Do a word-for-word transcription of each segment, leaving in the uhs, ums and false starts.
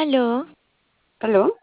Aló, ¿Aló?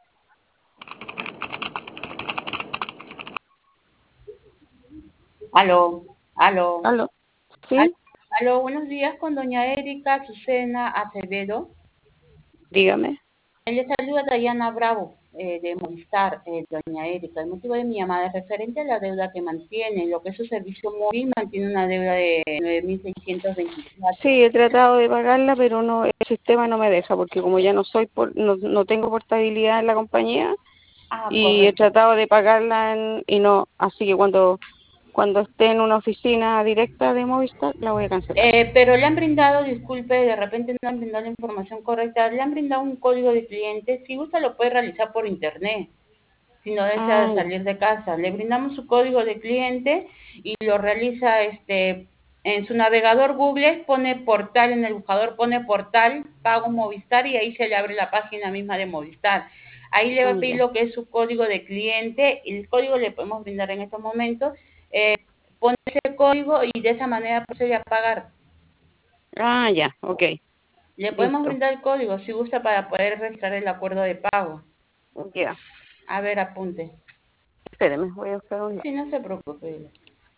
Aló, aló, ¿Aló? al- Sí, aló, buenos días con doña Erika Azucena Acevedo. dígame. Él le saluda Dayana Bravo, eh, de Movistar, eh, doña Erika. El motivo de mi llamada es referente a la deuda que mantiene, lo que es su servicio móvil mantiene una deuda de nueve mil seiscientos veinticuatro. Sí, he tratado de pagarla, pero no, el sistema no me deja, porque como ya no soy, por, no, no tengo portabilidad en la compañía, Ah, y he correcto. tratado de pagarla en- y no, así que cuando, cuando esté en una oficina directa de Movistar, la voy a cancelar. Eh, pero le han brindado, disculpe, de repente no han brindado la información correcta, le han brindado un código de cliente. Si gusta lo puede realizar por internet, si no Ah, desea ya, salir de casa. Le brindamos su código de cliente y lo realiza este en su navegador Google, pone portal, en el buscador pone portal, pago Movistar y ahí se le abre la página misma de Movistar. Ahí le va ah, a pedir ya. lo que es su código de cliente y el código le podemos brindar en estos momentos. Eh, pone ese código y de esa manera procede a pagar. Ah, ya, ok, Le podemos listo. brindar el código si gusta para poder registrar el acuerdo de pago. Ya, A ver, apunte. espéreme, voy a buscar un Sí, lápiz. no se preocupe.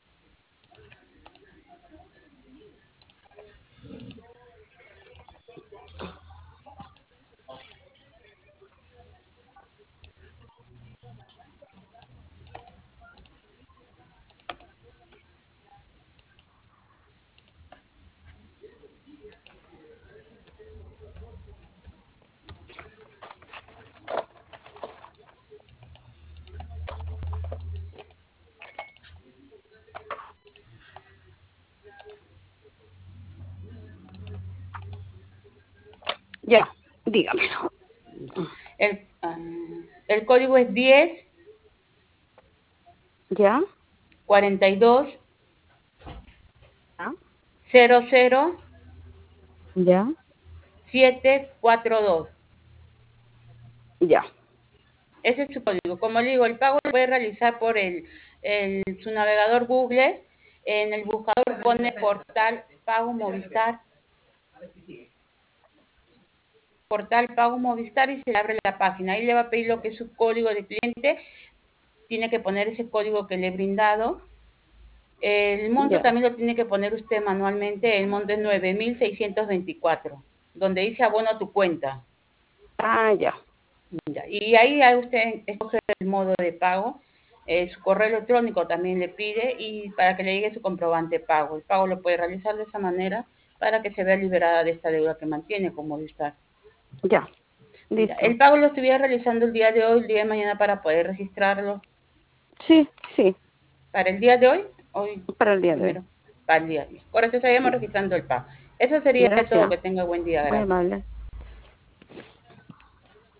Ya, dígamelo. El, ah, el código es diez ¿Ya? cuarenta y dos ¿Ya? cero cero ¿Ya? siete cuatro dos. Ya, Ese es su código. Como le digo, el pago lo puede realizar por el, el- su navegador Google. En el buscador pone portal pago Movistar, portal pago Movistar y se le abre la página. Ahí le va a pedir lo que es su código de cliente. Tiene que poner ese código que le he brindado. El monto ya. también lo tiene que poner usted manualmente. El monto es nueve mil seiscientos veinticuatro, donde dice abono a tu cuenta. Ah, ya, Ya, y ahí a usted escoge el modo de pago. Eh, su correo electrónico también le pide y para que le llegue su comprobante de pago. El pago lo puede realizar de esa manera para que se vea liberada de esta deuda que mantiene con Movistar. ya, Ya, listo. el pago lo estuviera realizando el día de hoy, el día de mañana para poder registrarlo. Sí, sí, Para el día de hoy, hoy para el día de hoy. primero, para el día de hoy. Por eso estaríamos Sí, registrando el pago. Eso sería todo. gracias. Que tenga buen día. Muy Gracias. amable.